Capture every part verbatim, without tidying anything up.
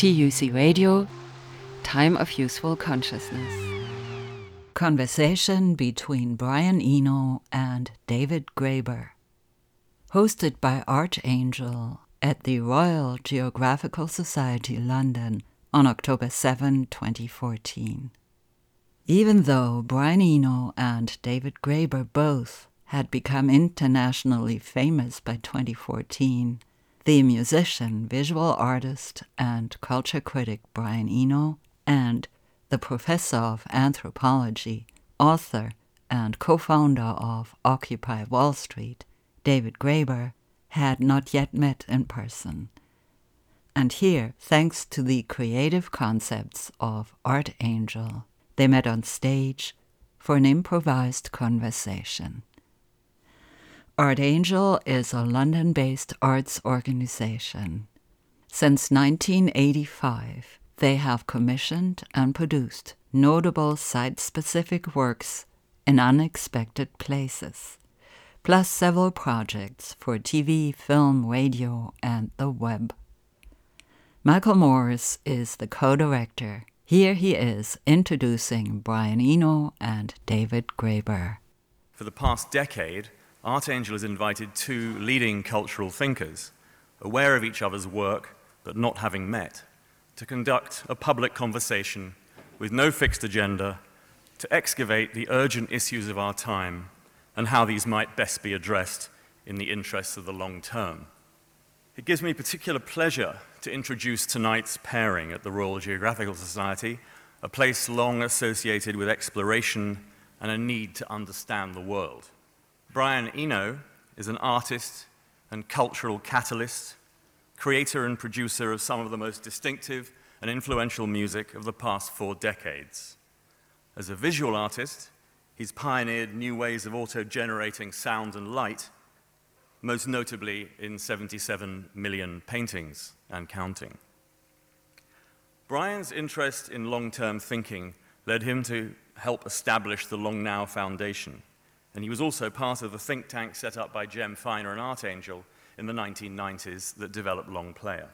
T U C Radio, Time of Useful Consciousness. Conversation between Brian Eno and David Graeber. Hosted by Archangel at the Royal Geographical Society, London, on October seventh, twenty fourteen. Even though Brian Eno and David Graeber both had become internationally famous by twenty fourteen, the musician, visual artist, and culture critic Brian Eno and the professor of anthropology, author, and co-founder of Occupy Wall Street, David Graeber, had not yet met in person. And here, thanks to the creative concepts of Archangel, they met on stage for an improvised conversation. Archangel is a London-based arts organization. Since nineteen eighty-five, they have commissioned and produced notable site-specific works in unexpected places, plus several projects for T V, film, radio, and the web. Michael Morris is the co-director. Here he is introducing Brian Eno and David Graeber. For the past decade, Archangel has invited two leading cultural thinkers, aware of each other's work but not having met, to conduct a public conversation with no fixed agenda, to excavate the urgent issues of our time and how these might best be addressed in the interests of the long term. It gives me particular pleasure to introduce tonight's pairing at the Royal Geographical Society, a place long associated with exploration and a need to understand the world. Brian Eno is an artist and cultural catalyst, creator and producer of some of the most distinctive and influential music of the past four decades. As a visual artist, he's pioneered new ways of auto-generating sound and light, most notably in seventy-seven million paintings and counting. Brian's interest in long-term thinking led him to help establish the Long Now Foundation, and he was also part of the think tank set up by Jem Finer and Archangel in the nineteen nineties that developed Long Player.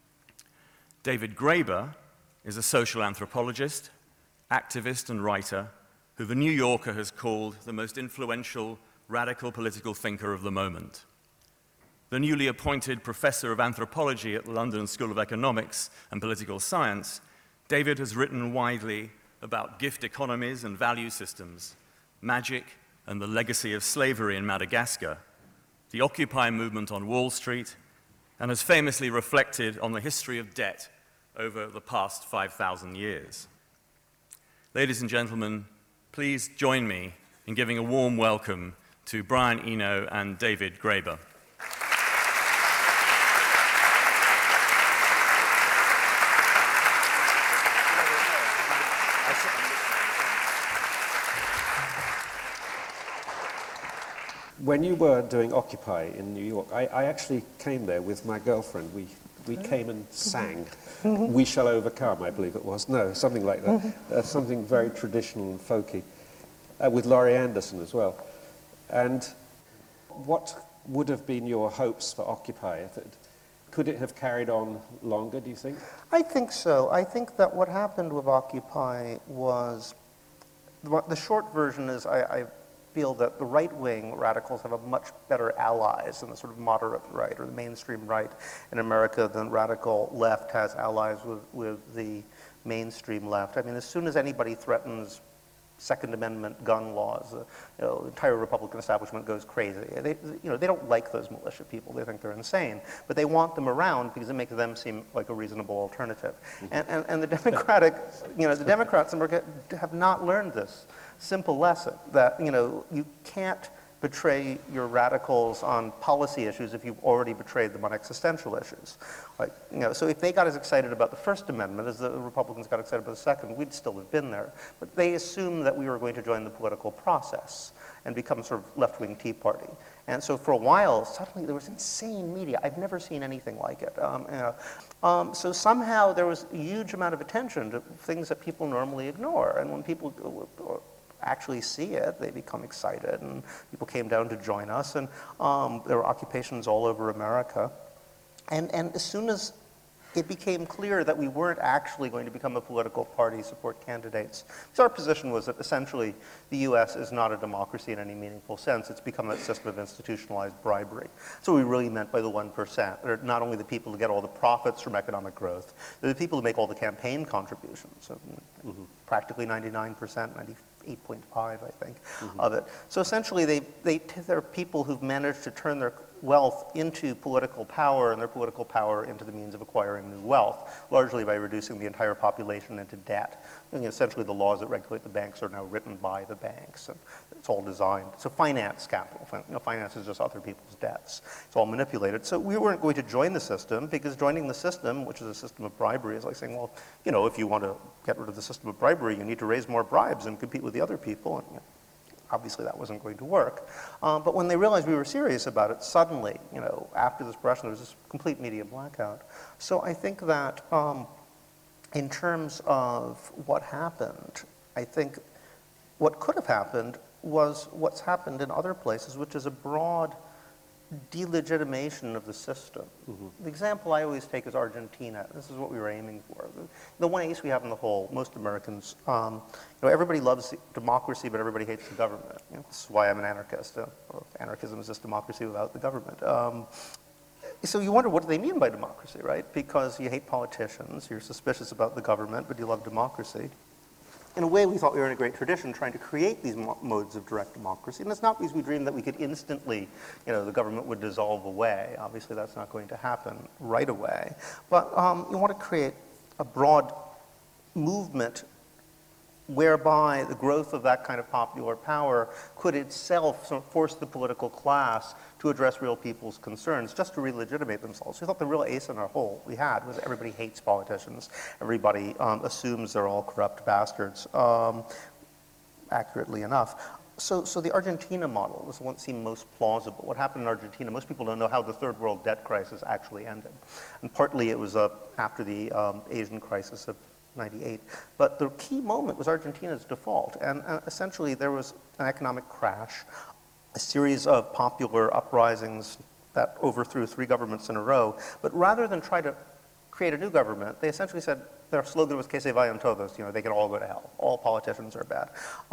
David Graeber is a social anthropologist, activist, and writer who the New Yorker has called the most influential radical political thinker of the moment. The newly appointed professor of anthropology at the London School of Economics and Political Science, David has written widely about gift economies and value systems, magic and the legacy of slavery in Madagascar, the Occupy movement on Wall Street, and has famously reflected on the history of debt over the past five thousand years. Ladies and gentlemen, please join me in giving a warm welcome to Brian Eno and David Graeber. When you were doing Occupy in New York, I, I actually came there with my girlfriend. We we came and sang mm-hmm. We Shall Overcome, I believe it was. No, something like that. Mm-hmm. uh, something very traditional and folky, uh, with Laurie Anderson as well. And what would have been your hopes for Occupy? If it, could it have carried on longer, do you think? I think so. I think that what happened with Occupy was, the short version is I, I feel that the right-wing radicals have a much better allies than the sort of moderate right or the mainstream right in America than radical left has allies with, with the mainstream left. I mean, as soon as anybody threatens Second Amendment gun laws, uh, you know, the entire Republican establishment goes crazy. They, you know, they don't like those militia people. They think they're insane. But they want them around because it makes them seem like a reasonable alternative. Mm-hmm. And, and, and the Democratic, you know, the Democrats in America have not learned this simple lesson that, you know, you can't betray your radicals on policy issues if you've already betrayed them on existential issues. Like, you know, so if they got as excited about the First Amendment as the Republicans got excited about the Second, we'd still have been there. But they assumed that we were going to join the political process and become sort of left-wing Tea Party. And so for a while, suddenly there was insane media. I've never seen anything like it. Um, you know, um, so somehow there was a huge amount of attention to things that people normally ignore. And when people actually see it, they become excited, and people came down to join us, and um, there were occupations all over America. And, and as soon as it became clear that we weren't actually going to become a political party, support candidates. So our position was that essentially the U S is not a democracy in any meaningful sense. It's become a system of institutionalized bribery. So we really meant by the one percent. They're not only the people who get all the profits from economic growth, they're the people who make all the campaign contributions. So mm-hmm. practically ninety-nine percent, ninety-eight point five, I think, mm-hmm. of it. So essentially they, they, they're people who've managed to turn their wealth into political power and their political power into the means of acquiring new wealth, largely by reducing the entire population into debt. And essentially the laws that regulate the banks are now written by the banks, and it's all designed. So finance capital, you know, finance is just other people's debts. It's all manipulated. So we weren't going to join the system because joining the system, which is a system of bribery, is like saying, well, you know, if you want to get rid of the system of bribery, you need to raise more bribes and compete with the other people. And, you know, obviously that wasn't going to work. Um, but when they realized we were serious about it, suddenly, you know, after this Russian, there was this complete media blackout. So I think that um, in terms of what happened, I think what could have happened was what's happened in other places, which is a broad delegitimation of the system. Mm-hmm. The example I always take is Argentina. This is what we were aiming for. The, the one ace we have in the whole, most Americans, um, you know, everybody loves democracy, but everybody hates the government. You know, this is why I'm an anarchist. Uh, anarchism is just democracy without the government. Um, so you wonder, what do they mean by democracy, right? Because you hate politicians, you're suspicious about the government, but you love democracy. In a way, we thought we were in a great tradition trying to create these mo modes of direct democracy. And it's not because we dreamed that we could instantly, you know, the government would dissolve away. Obviously, that's not going to happen right away. But um, you want to create a broad movement whereby the growth of that kind of popular power could itself sort of force the political class to address real people's concerns, just to re-legitimate themselves. We thought the real ace in our hole we had was everybody hates politicians. Everybody um, assumes they're all corrupt bastards, um, accurately enough. So, so the Argentina model was the one that seemed most plausible. What happened in Argentina, most people don't know how the third world debt crisis actually ended. And partly it was uh, after the um, Asian crisis of ninety-eight. But the key moment was Argentina's default. And uh, essentially there was an economic crash, a series of popular uprisings that overthrew three governments in a row. But rather than try to create a new government, they essentially said, their slogan was que se vayan todos, you know, they can all go to hell. All politicians are bad.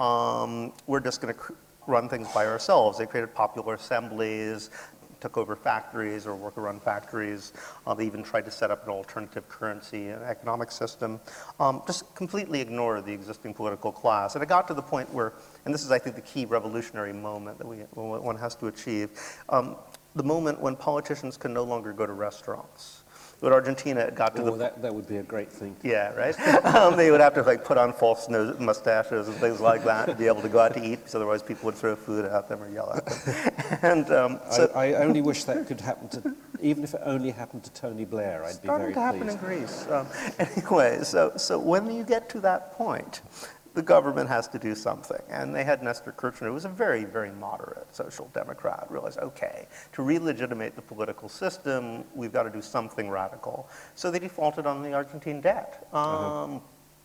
Um, we're just going to run things by ourselves. They created popular assemblies, took over factories or worker-run factories. Uh, they even tried to set up an alternative currency and economic system. Um, just completely ignore the existing political class. And it got to the point where, and this is, I think, the key revolutionary moment that we, one has to achieve, um, the moment when politicians can no longer go to restaurants. But Argentina, it got to oh, the... That, that would be a great thing. Yeah, right? um, they would have to like put on false nose, mustaches and things like that to be able to go out to eat, because otherwise people would throw food at them or yell at them. and um, so I, I only wish that could happen to, even if it only happened to Tony Blair, I'd be very pleased. Starting to happen in Greece. Um, anyway, so, so when you get to that point, the government has to do something. And they had Nestor Kirchner, who was a very, very moderate social democrat, realized, okay, to re-legitimate the political system, we've got to do something radical. So they defaulted on the Argentine debt, um, uh-huh.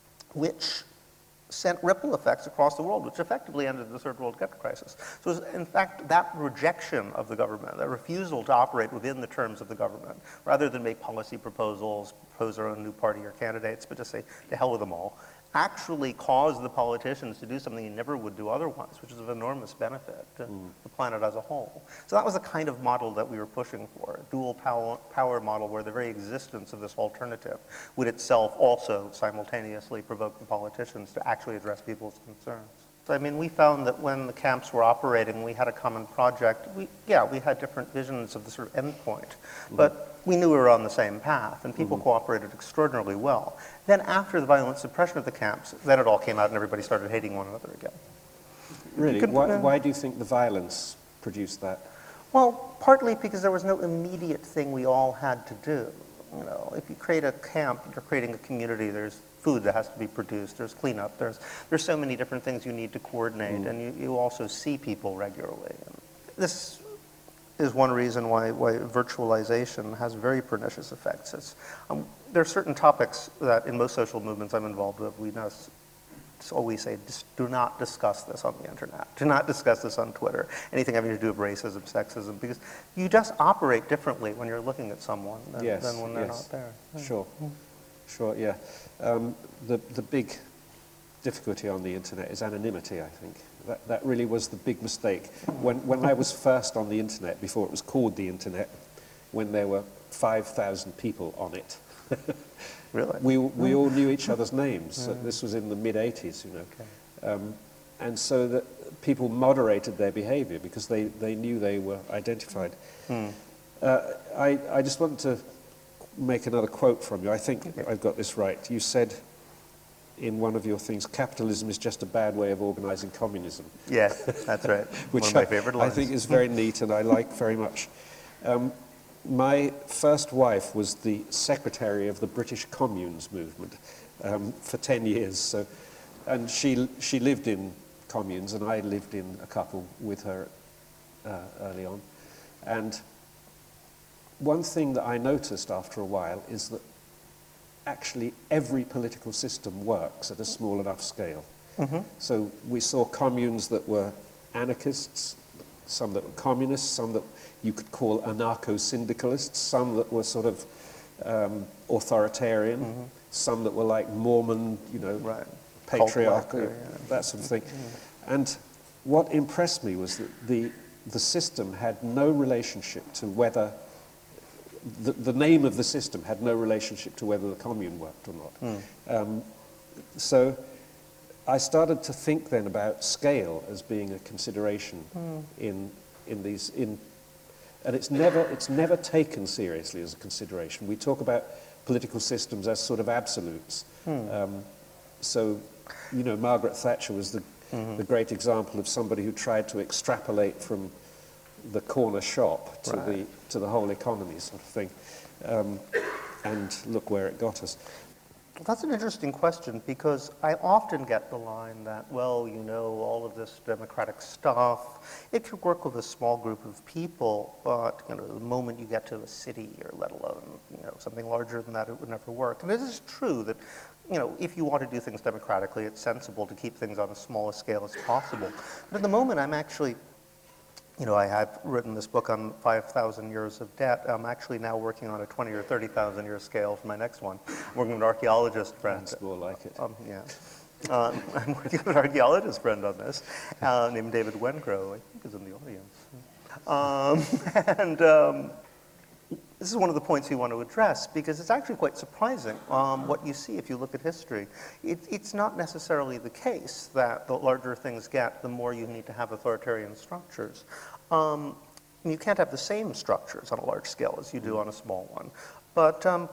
which sent ripple effects across the world, which effectively ended the third world debt crisis. So it was, in fact, that rejection of the government, that refusal to operate within the terms of the government, rather than make policy proposals, propose our own new party or candidates, but just say, to hell with them all, actually caused the politicians to do something you never would do otherwise, which is of enormous benefit to mm. the planet as a whole. So that was the kind of model that we were pushing for, a dual power, power model where the very existence of this alternative would itself also simultaneously provoke the politicians to actually address people's concerns. So, I mean, we found that when the camps were operating, we had a common project. We, yeah, we had different visions of the sort of end point, mm-hmm. but we knew we were on the same path, and people mm-hmm. cooperated extraordinarily well. Then after the violent suppression of the camps, then it all came out and everybody started hating one another again. Really? Could, why, uh, why do you think the violence produced that? Well, partly because there was no immediate thing we all had to do. You know, if you create a camp, you're creating a community, there's food that has to be produced, there's cleanup, there's, there's so many different things you need to coordinate, mm. and you, you also see people regularly. And this is one reason why, why virtualization has very pernicious effects. It's, um, there are certain topics that in most social movements I'm involved with, we now always say, just do not discuss this on the internet. Do not discuss this on Twitter. Anything having to do with racism, sexism, because you just operate differently when you're looking at someone than, yes, than when they're yes. not there. Sure, sure, yeah. Um, the, the big difficulty on the internet is anonymity, I think. That, that really was the big mistake. When, when I was first on the internet, before it was called the internet, when there were five thousand people on it, Really? we, we all knew each other's names. So this was in the mid eighties, you know. Okay. Um, and so that people moderated their behavior because they, they knew they were identified. Hmm. Uh, I, I just want to make another quote from you. I think Okay. I've got this right. You said in one of your things, capitalism is just a bad way of organizing communism. Yes, that's right. Which One of my I, favorite I lines. think is very neat and I like very much. Um, my first wife was the secretary of the British Communes movement um, for ten years. So, and she, she lived in communes and I lived in a couple with her uh, early on. And one thing that I noticed after a while is that actually every political system works at a small enough scale. Mm-hmm. So we saw communes that were anarchists, some that were communists, some that you could call anarcho-syndicalists, some that were sort of um, authoritarian, mm-hmm. some that were like Mormon, you know, Right. patriarchal, Cult-like, yeah. that sort of thing. Mm-hmm. And what impressed me was that the, the system had no relationship to whether The, the name of the system had no relationship to whether the commune worked or not. Mm. Um, so I started to think then about scale as being a consideration mm. in, in these, in, and it's never, it's never taken seriously as a consideration. We talk about political systems as sort of absolutes. Mm. Um, so, you know, Margaret Thatcher was the, mm-hmm. the great example of somebody who tried to extrapolate from the corner shop to right. the to the whole economy sort of thing, um, and look where it got us. That's an interesting question because I often get the line that, well, you know, all of this democratic stuff, it could work with a small group of people, but you know, the moment you get to a city, or let alone you know something larger than that, it would never work. And it is true that, you know, if you want to do things democratically, it's sensible to keep things on as small a scale as possible. But at the moment, I'm actually You know, I have written this book on five thousand years of debt. I'm actually now working on a twenty or thirty thousand year scale for my next one. I'm working with an archaeologist friend. That's more like it. Um, yeah. Um, I'm working with an archaeologist friend on this, uh, named David Wengrow, I think is in the audience. Um, and um, this is one of the points we want to address because it's actually quite surprising um, what you see if you look at history. It, it's not necessarily the case that the larger things get, the more you need to have authoritarian structures. Um, you can't have the same structures on a large scale as you do on a small one. But um,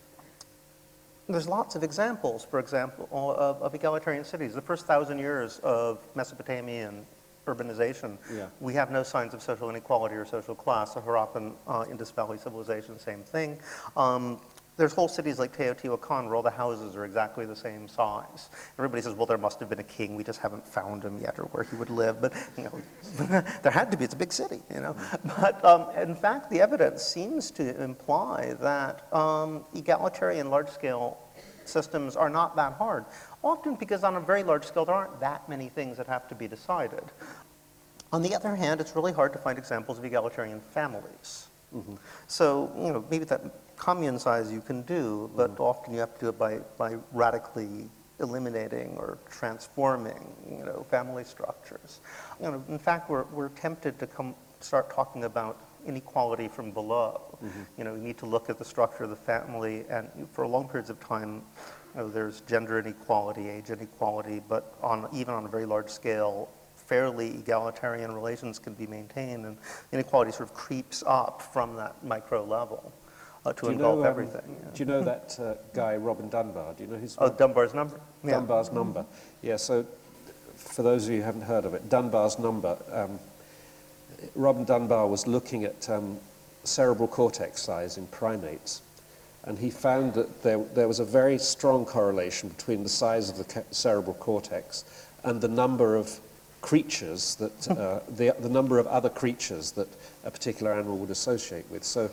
there's lots of examples, for example, of, of egalitarian cities. The first thousand years of Mesopotamian urbanization, yeah. we have no signs of social inequality or social class. The Harappan uh, Indus Valley civilization, same thing. Um, there's whole cities like Teotihuacan where all the houses are exactly the same size. Everybody says, well, there must have been a king. We just haven't found him yet or where he would live. But you know, there had to be. It's a big city, you know. But um, in fact, the evidence seems to imply that um, egalitarian large-scale systems are not that hard. Often because on a very large scale, there aren't that many things that have to be decided. On the other hand, it's really hard to find examples of egalitarian families. Mm-hmm. So, you know, maybe that commune size you can do, but mm-hmm. often you have to do it by, by radically eliminating or transforming, you know, family structures. You know, in fact, we're, we're tempted to come start talking about inequality from below. Mm-hmm. You know, you need to look at the structure of the family, and for long periods of time, you know, there's gender inequality, age inequality, but on even on a very large scale, fairly egalitarian relations can be maintained, and inequality sort of creeps up from that micro level uh, to engulf know, um, everything. Yeah. Do you know that uh, guy, Robin Dunbar? Do you know his Oh, work? Dunbar's number? Yeah. Dunbar's number. Yeah, so for those of you who haven't heard of it, Dunbar's number, um, Robin Dunbar was looking at um, cerebral cortex size in primates, and he found that there, there was a very strong correlation between the size of the cerebral cortex and the number of creatures that, uh, the, the number of other creatures that a particular animal would associate with. So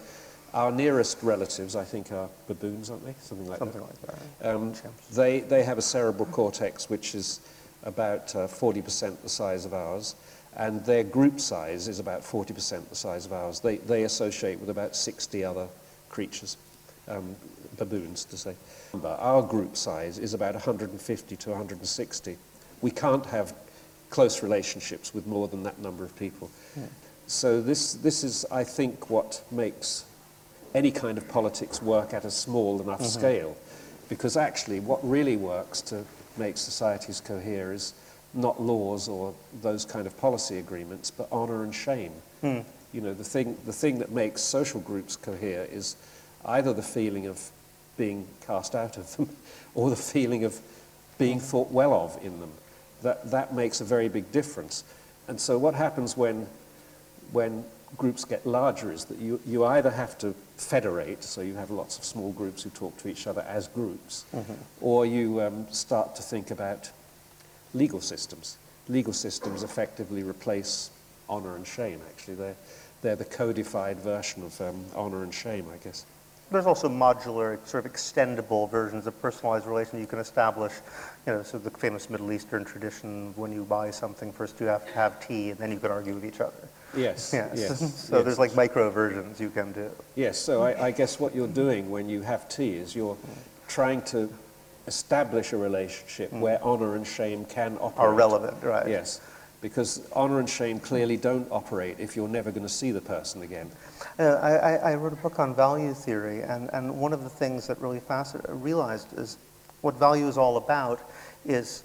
Our nearest relatives, I think, are baboons, aren't they? Something like Something that. like that. Um, Chimps. they, they have a cerebral cortex which is about uh, forty percent the size of ours, and their group size is about forty percent the size of ours. They, they associate with about sixty other creatures, um, baboons to say. But our group size is about one hundred fifty to one hundred sixty. We can't have close relationships with more than that number of people. Yeah. So this, this is, I think, what makes any kind of politics work at a small enough mm-hmm. scale. Because actually what really works to make societies cohere is not laws or those kind of policy agreements, but honor and shame. Mm. You know, the thing, the thing that makes social groups cohere is either the feeling of being cast out of them or the feeling of being mm. thought well of in them. That, that makes a very big difference. And so what happens when, when groups get larger is that you, you either have to federate, so you have lots of small groups who talk to each other as groups, mm-hmm. or you um, start to think about legal systems. Legal systems effectively replace honor and shame, actually. They're, they're the codified version of um, honor and shame, I guess. There's also modular, sort of extendable versions of personalized relations you can establish. You know, so the famous Middle Eastern tradition, when you buy something, first you have to have tea, and then you can argue with each other. Yes, yes. yes. So yes. there's like micro versions you can do. Yes, so I, I guess what you're doing when you have tea is you're trying to establish a relationship mm. where honor and shame can operate. Are relevant, right. Yes, because honor and shame clearly don't operate if you're never going to see the person again. Uh, I, I wrote a book on value theory, and, and one of the things that really fasc- realized is what value is all about is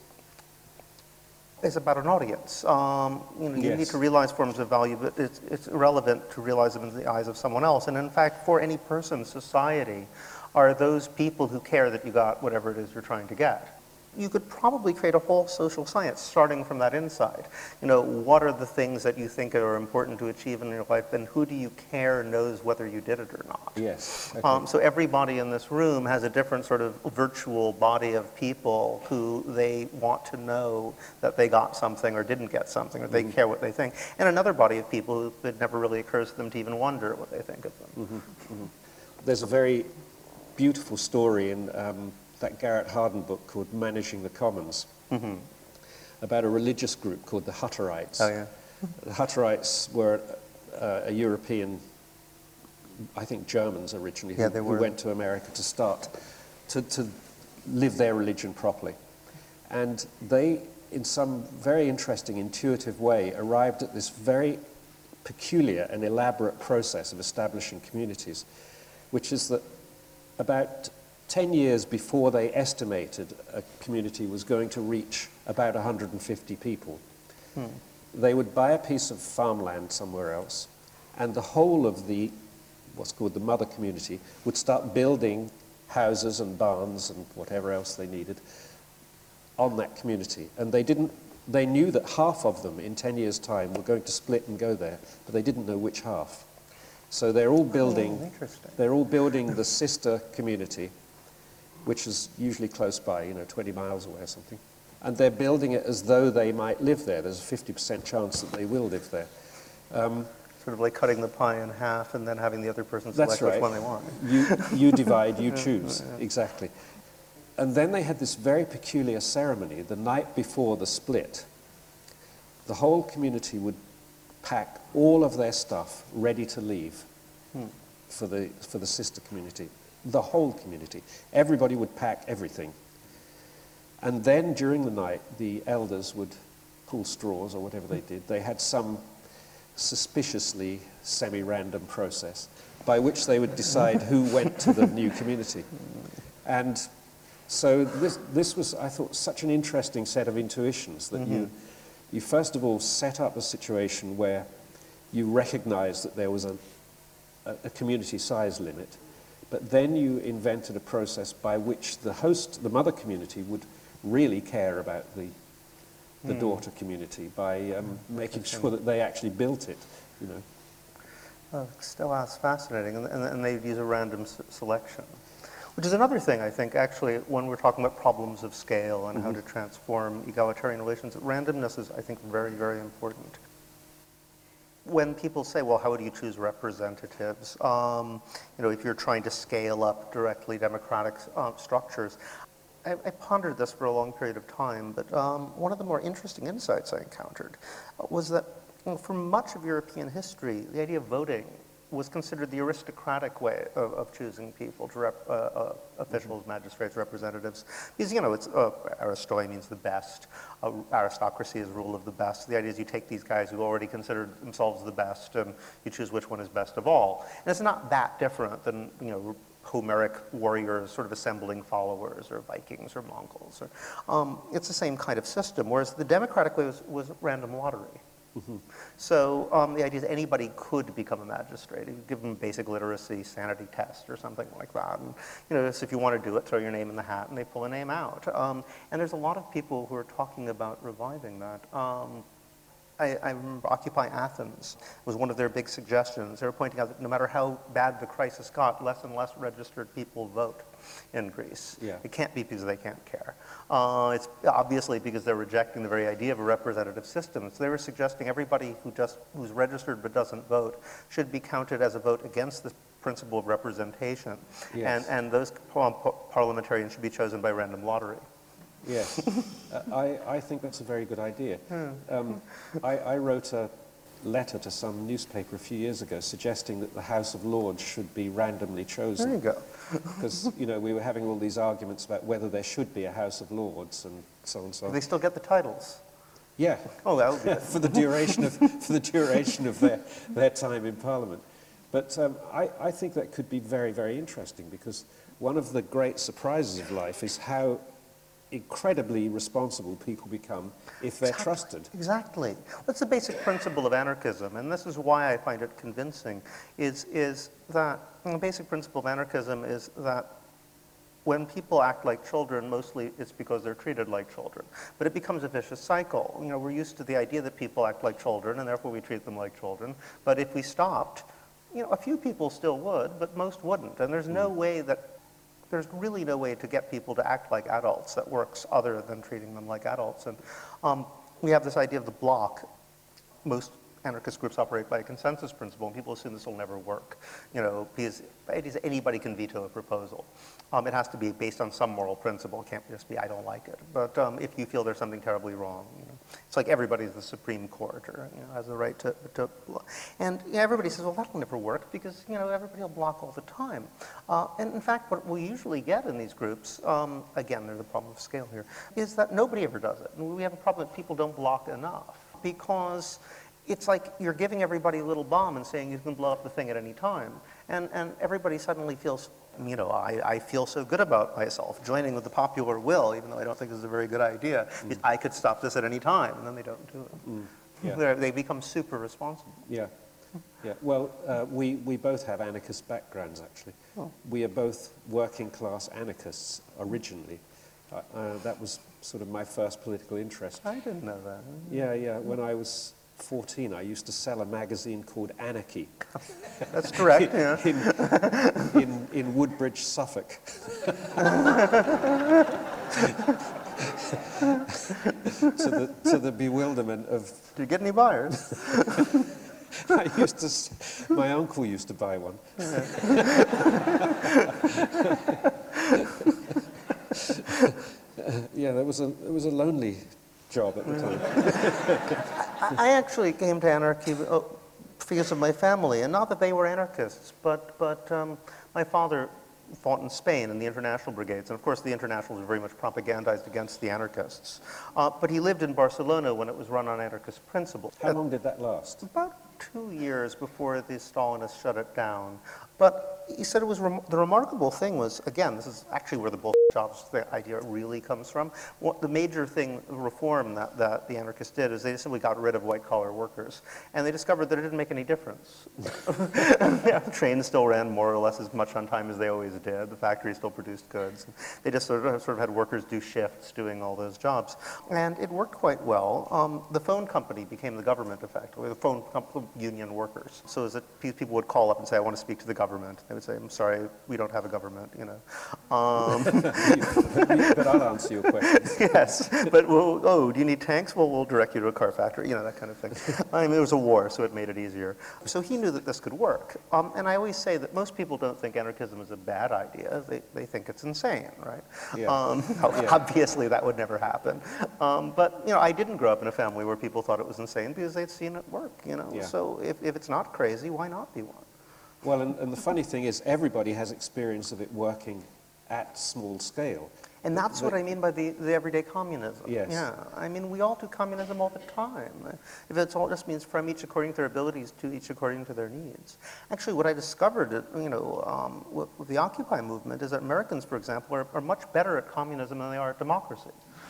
is about an audience. Um, you know, you yes. need to realize forms of value, but it's, it's irrelevant to realize them in the eyes of someone else. And in fact, for any person, society are those people who care that you got whatever it is you're trying to get. You could probably create a whole social science starting from that inside. You know, what are the things that you think are important to achieve in your life, and who do you care knows whether you did it or not? Yes. Okay. Um, so everybody in this room has a different sort of virtual body of people who they want to know that they got something or didn't get something, or they mm-hmm. care what they think. And another body of people who it never really occurs to them to even wonder what they think of them. Mm-hmm. Mm-hmm. There's a very beautiful story in um, that Garrett Hardin book called Managing the Commons, mm-hmm. about a religious group called the Hutterites. Oh, yeah. The Hutterites were uh, a European, I think Germans originally, yeah, who, they were. who went to America to start, to, to live their religion properly. And they, in some very interesting, intuitive way, arrived at this very peculiar and elaborate process of establishing communities, which is that about ten years before they estimated a community was going to reach about one hundred fifty people, hmm. they would buy a piece of farmland somewhere else, and the whole of the, what's called the mother community, would start building houses and barns and whatever else they needed on that community. And they didn't, they knew that half of them in ten years' time were going to split and go there, but they didn't know which half. So they're all building, oh, interesting. they're all building the sister community, which is usually close by, you know, twenty miles away or something. And they're building it as though they might live there. There's a fifty percent chance that they will live there. Um, sort of like cutting the pie in half and then having the other person select right. which one they want. You, you divide, you choose, exactly. And then they had this very peculiar ceremony the night before the split. The whole community would pack all of their stuff ready to leave hmm. for the, for the sister community. The whole community. Everybody would pack everything. And then during the night, the elders would pull straws or whatever they did. They had some suspiciously semi-random process by which they would decide who went to the new community. And so this, this was, I thought, such an interesting set of intuitions that mm-hmm. you, you first of all set up a situation where you recognized that there was a, a, a community size limit. But then you invented a process by which the host, the mother community, would really care about the, the mm. daughter community by um, making sure that they actually built it, you know. Oh, still, that's fascinating. And, and, and they'd use a random s- selection, which is another thing, I think, actually, when we're talking about problems of scale and mm-hmm. how to transform egalitarian relations. Randomness is, I think, very, very important. when people say, well, how do you choose representatives? Um, you know, if you're trying to scale up directly democratic uh, structures, I, I pondered this for a long period of time, but um, one of the more interesting insights I encountered was that, you know, for much of European history, the idea of voting was considered the aristocratic way of, of choosing people to rep, uh, uh, officials, mm-hmm. magistrates, representatives. Because, you know, it's, uh, aristoi means the best. Uh, aristocracy is rule of the best. The idea is you take these guys who already considered themselves the best and you choose which one is best of all. And it's not that different than, you know, Homeric warriors sort of assembling followers, or Vikings or Mongols. Or, um, it's the same kind of system, whereas the democratic way was, was random lottery. Mm-hmm. So um, the idea is anybody could become a magistrate. You give them basic literacy, sanity test, or something like that. And, you know, so if you want to do it, throw your name in the hat, and they pull a name out. Um, and there's a lot of people who are talking about reviving that. Um, I, I remember Occupy Athens was one of their big suggestions. They were pointing out that no matter how bad the crisis got, less and less registered people vote in Greece. Yeah. It can't be because they can't care. Uh, it's obviously because they're rejecting the very idea of a representative system. So they were suggesting everybody who just who's registered but doesn't vote should be counted as a vote against the principle of representation. Yes. And, and those par- parliamentarians should be chosen by random lottery. Yes, uh, I, I think that's a very good idea. Um, I, I wrote a letter to some newspaper a few years ago suggesting that the House of Lords should be randomly chosen. There you go. Because, you know, we were having all these arguments about whether there should be a House of Lords and so on and so on. Do they still get the titles? Yeah. Oh, that would be for the duration of for the duration of their their time in Parliament. But um, I, I think that could be very, very interesting, because one of the great surprises of life is how incredibly responsible people become if they're Exactly. trusted. Exactly. That's the basic principle of anarchism, and this is why I find it convincing, is, is that the basic principle of anarchism is that when people act like children, mostly it's because they're treated like children. But it becomes a vicious cycle. You know, we're used to the idea that people act like children, and therefore we treat them like children. But if we stopped, you know, a few people still would, but most wouldn't. And there's no way that There's really no way to get people to act like adults that works other than treating them like adults. And um, we have this idea of the bloc. Most anarchist groups operate by a consensus principle, and people assume this will never work. You know, because anybody can veto a proposal. Um, it has to be based on some moral principle. It can't just be, I don't like it. But um, if you feel there's something terribly wrong, you know, it's like everybody's the Supreme Court, or, you know, has the right to, to and you know, everybody says, well, that'll never work, because, you know, everybody will block all the time. Uh, and in fact, what we usually get in these groups, um, again, there's a problem of scale here, is that nobody ever does it. And we have a problem that people don't block enough, because it's like you're giving everybody a little bomb and saying you can blow up the thing at any time. And, and everybody suddenly feels, you know, I, I feel so good about myself, joining with the popular will, even though I don't think this is a very good idea. Mm. I could stop this at any time, and then they don't do it. Mm. Yeah. They become super responsible. Yeah. Yeah. Well, uh, we, we both have anarchist backgrounds, actually. Oh. We are both working class anarchists originally. Uh, uh, that was sort of my first political interest. I didn't know that. Yeah, yeah. When I was fourteen, I used to sell a magazine called Anarchy. That's correct, in, yeah. in, in, in Woodbridge, Suffolk. to, the, to the bewilderment of... Did you get any buyers? I used to, my uncle used to buy one. Yeah, that was a, it was a lonely job at the time. I actually came to anarchy because of my family, and not that they were anarchists, but, but um, my father fought in Spain in the international brigades, and of course the internationals were very much propagandized against the anarchists. Uh, but he lived in Barcelona when it was run on anarchist principles. How long did that last? About two years before the Stalinists shut it down. But he said it was, rem the remarkable thing was, again, this is actually where the bullshit jobs the idea really comes from. What the major thing, reform that, that the anarchists did is they simply got rid of white-collar workers. And they discovered that it didn't make any difference. Yeah, trains still ran more or less as much on time as they always did. The factories still produced goods. They just sort of, sort of had workers do shifts doing all those jobs. And it worked quite well. Um, the phone company became the government, effectively, the phone union workers. So that people would call up and say, I want to speak to the government. government. They would say, I'm sorry, we don't have a government, you know. Um, but I'll answer your questions. yes, but, well, oh, do you need tanks? Well, we'll direct you to a car factory, you know, that kind of thing. I mean, it was a war, so it made it easier. So he knew that this could work. Um, and I always say that most people don't think anarchism is a bad idea. They, they think it's insane, right? Yeah. Um, Yeah. Obviously, that would never happen. Um, but, you know, I didn't grow up in a family where people thought it was insane because they'd seen it work, you know. Yeah. So if, if it's not crazy, why not be one? Well, and, and the funny thing is, everybody has experience of it working at small scale. And that's The- what I mean by the, the everyday communism. Yes. Yeah. I mean, we all do communism all the time. If it's all just means from each according to their abilities to each according to their needs. Actually, what I discovered, you know, um, with, with the Occupy movement is that Americans, for example, are, are much better at communism than they are at democracy.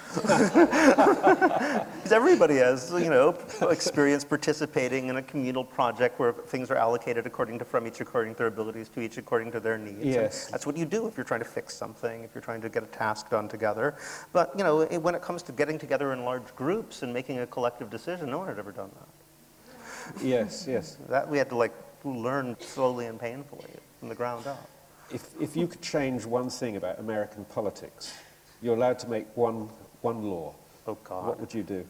Because everybody has, you know, experience participating in a communal project where things are allocated according to, from each according to their abilities to each according to their needs. Yes. And that's what you do if you're trying to fix something, if you're trying to get a task done together. But, you know, it, when it comes to getting together in large groups and making a collective decision, no one had ever done that. Yes, yes. That we had to, like, learn slowly and painfully from the ground up. If, if you could change one thing about American politics, you're allowed to make one, one law. Oh, God. What would you do?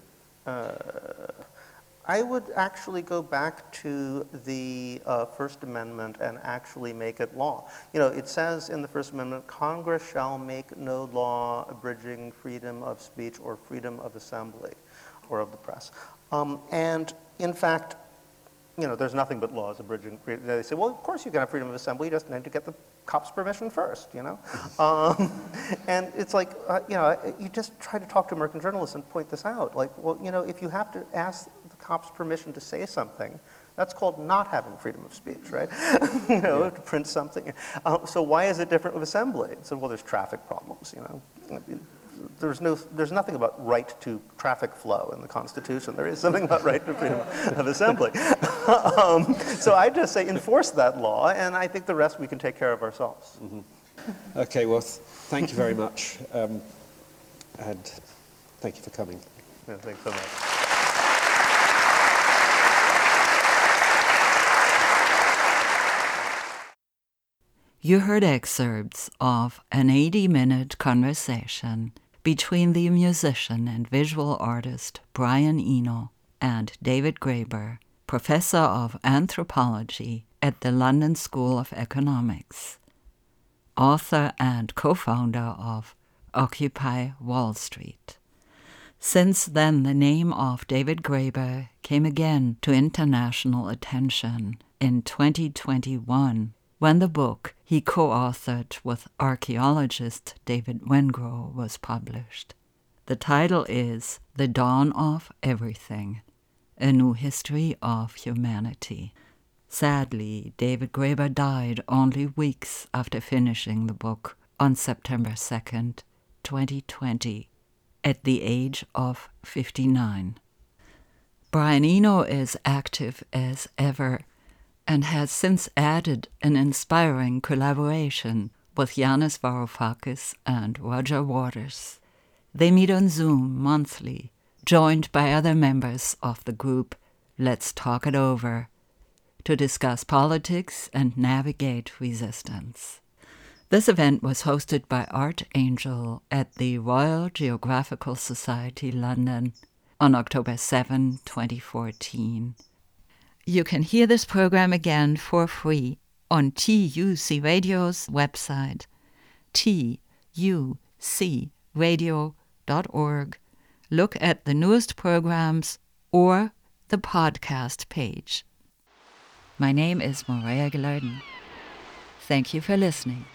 I would actually go back to the uh, First Amendment and actually make it law. You know, it says in the First Amendment, Congress shall make no law abridging freedom of speech or freedom of assembly or of the press. Um, and in fact, you know, there's nothing but laws abridging freedom. They say, well, of course you can have freedom of assembly, you just need to get the cops' permission first, you know? um, and it's like, uh, you know, you just try to talk to American journalists and point this out. Like, well, you know, if you have to ask the cops' permission to say something, that's called not having freedom of speech, right? you know, Yeah. to print something. Uh, so why is it different with assembly? So, well, there's traffic problems, you know? There's, no, there's nothing about right to traffic flow in the Constitution. There is something about right to freedom of assembly. um, so I just say enforce that law, and I think the rest we can take care of ourselves. Mm-hmm. Okay, well, th- thank you very much. Um, and thank you for coming. Yeah, thanks so much. You heard excerpts of an eighty-minute conversation between the musician and visual artist Brian Eno and David Graeber, professor of anthropology at the London School of Economics, author and co-founder of Occupy Wall Street. Since then, the name of David Graeber came again to international attention in twenty twenty-one, when the book he co-authored with archaeologist David Wengrow was published. The title is The Dawn of Everything, A New History of Humanity. Sadly, David Graeber died only weeks after finishing the book on September second, twenty twenty, at the age of fifty-nine. Brian Eno is active as ever and has since added an inspiring collaboration with Yanis Varoufakis and Roger Waters. They meet on Zoom monthly, joined by other members of the group Let's Talk It Over, to discuss politics and navigate resistance. This event was hosted by Art Angel at the Royal Geographical Society London on October seventh, twenty fourteen. You can hear this program again for free on T U C Radio's website, T U C radio dot org. Look at the newest programs or the podcast page. My name is Maria Gilardin. Thank you for listening.